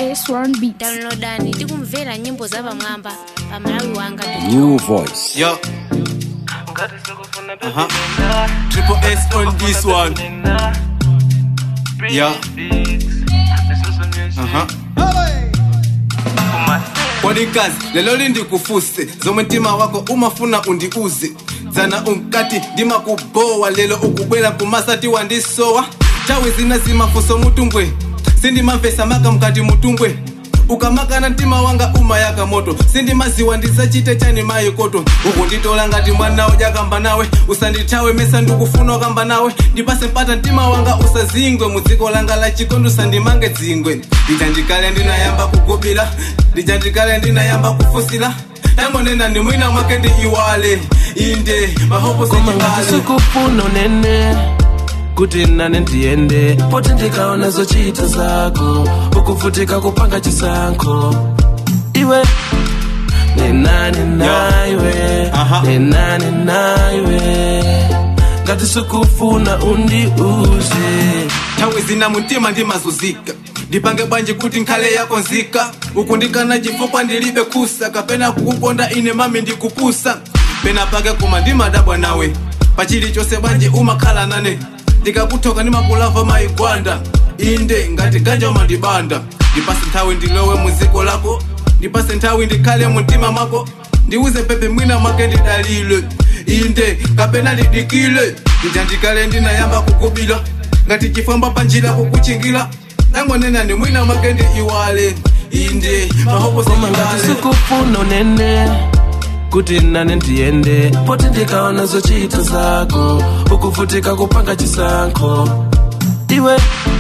S1 Beats. Downloadani tikumvera nyimbo za pamwamba pa Malawi wanga. New voice. Yo. Triple S on this one. Yeah. Podikazi lelo ndikufuse zomwe mtima wako umafuna undiuze zana unkati ndima kubowa lelo ukubwera kumasati wandisowa tawe zina zimafuso mutumbwe sindimamvesa maka mkati mutumbwe ukamakana mtima wanga umayaka moto sindimaziwa ndisachite chani mayikoto ukunditola ngati mwana ujakamba nawe usandithawe mesa ndikufuna kamba nawe ndipase mpata mtima wanga usazingwe mudziko langa la chikondo sandimange dzingwe ndichandikale ndinayamba kugobila ndichandikale ndinayamba kufusila tangonena ndi mwina mwake ndi iwale inde mahopo sechibale sikufuna nene kuti nane ndiende poti ndikaona zochita zako ukuvutika kupanga chisankho iwe nenani naiwe nenani naiwe ngati sikufuna undiuze tawe zina mtima ndimazuzika ndipange bwanji kuti nkhale yako nzika ukundikana chifukwa ndilibe kusa kapena kukukonda ine mami ndikupusa pena pake kuma ndimadabwa nawe pachili chose bwanji umakhala nane ndikakutoka ndimakulava maigwanda inde ngati ganja umandibanda ndipase nthawi ndilowe muziko lako ndipase nthawi ndikhale mumtima mwako ndiuze pepe mwina mwake ndidalile inde kapena ndidikile ndichandikale ndinayamba kukubila ngati chifamba panjira kukuchingila tangonena ndi mwina mwake ndi iwale inde mahopo ngati sikufuna nene kuti nane ndiende poti ndikaona zochita zako ukuvutika kupanga chisankho iwe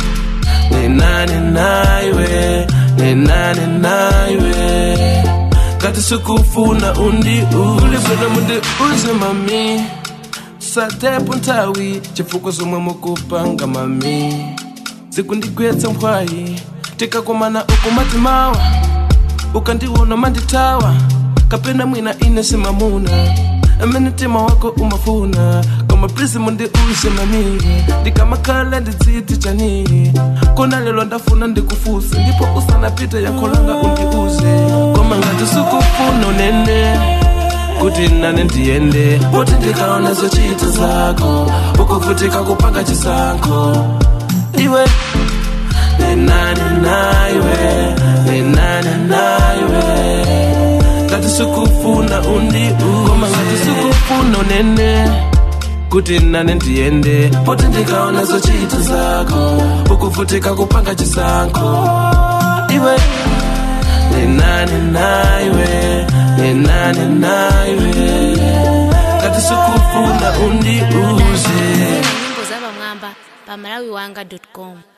nenani naiwe nenani naiwe ngati sikufuna undiulipena mundiuze mami satepo nthawi chifukwa zomwe mukupanga mami zikundigwetsa mphwayi tikakomana ukumatimawa ukandiona manditawa kapena mwina ine simamuna amene mtima wako umafuna koma please mundiuze mami ndikamakhala ndidziti chani kona lelo ndafuna ndikufuse ndipo usanapite yakholanga undiuze koma ngati sikufuna nene kuti nane ndiende poti ndikaona zochita zako ukuvutika kupanga chisankho iwe nenani naiwe nenani naiwe ngati sikufuna koma ngati sikufuna nene kuti nane ndiende poti ndikaona zochita zako ukuvutika kupanga chisankho iwe nenani naiwe nenani naiwe ngati sikufuna undiuze nyimbo za pamwamba pa malawiwanga.com.